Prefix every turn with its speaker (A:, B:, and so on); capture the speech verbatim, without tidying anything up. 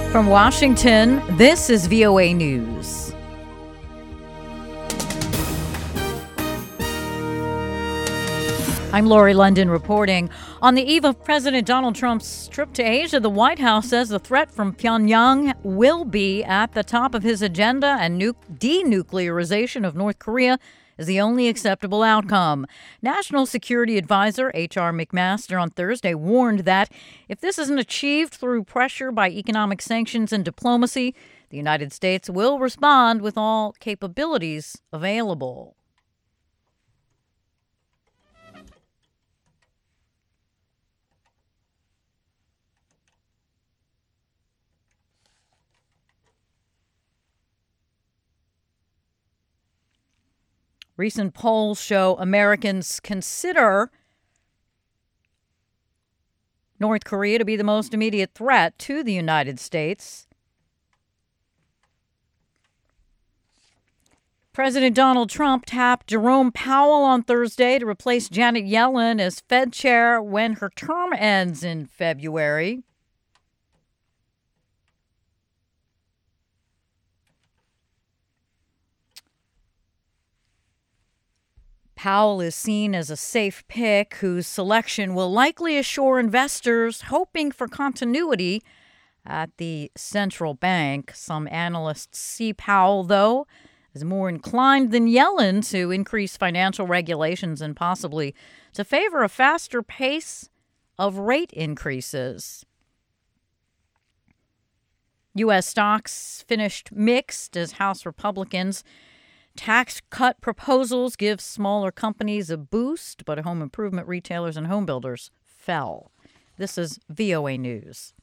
A: From Washington, this is V O A News. I'm Lori London reporting. On the eve of President Donald Trump's trip to Asia, the White House says the threat from Pyongyang will be at the top of his agenda, and nu- denuclearization of North Korea is the only acceptable outcome. National Security Advisor H R McMaster on Thursday warned that if this isn't achieved through pressure by economic sanctions and diplomacy, the United States will respond with all capabilities available. Recent polls show Americans consider North Korea to be the most immediate threat to the United States. President Donald Trump tapped Jerome Powell on Thursday to replace Janet Yellen as Fed chair when her term ends in February. Powell is seen as a safe pick whose selection will likely assure investors hoping for continuity at the central bank. Some analysts see Powell, though, as more inclined than Yellen to increase financial regulations and possibly to favor a faster pace of rate increases. U S stocks finished mixed as House Republicans' tax cut proposals give smaller companies a boost, but home improvement retailers and home builders fell. This is V O A News.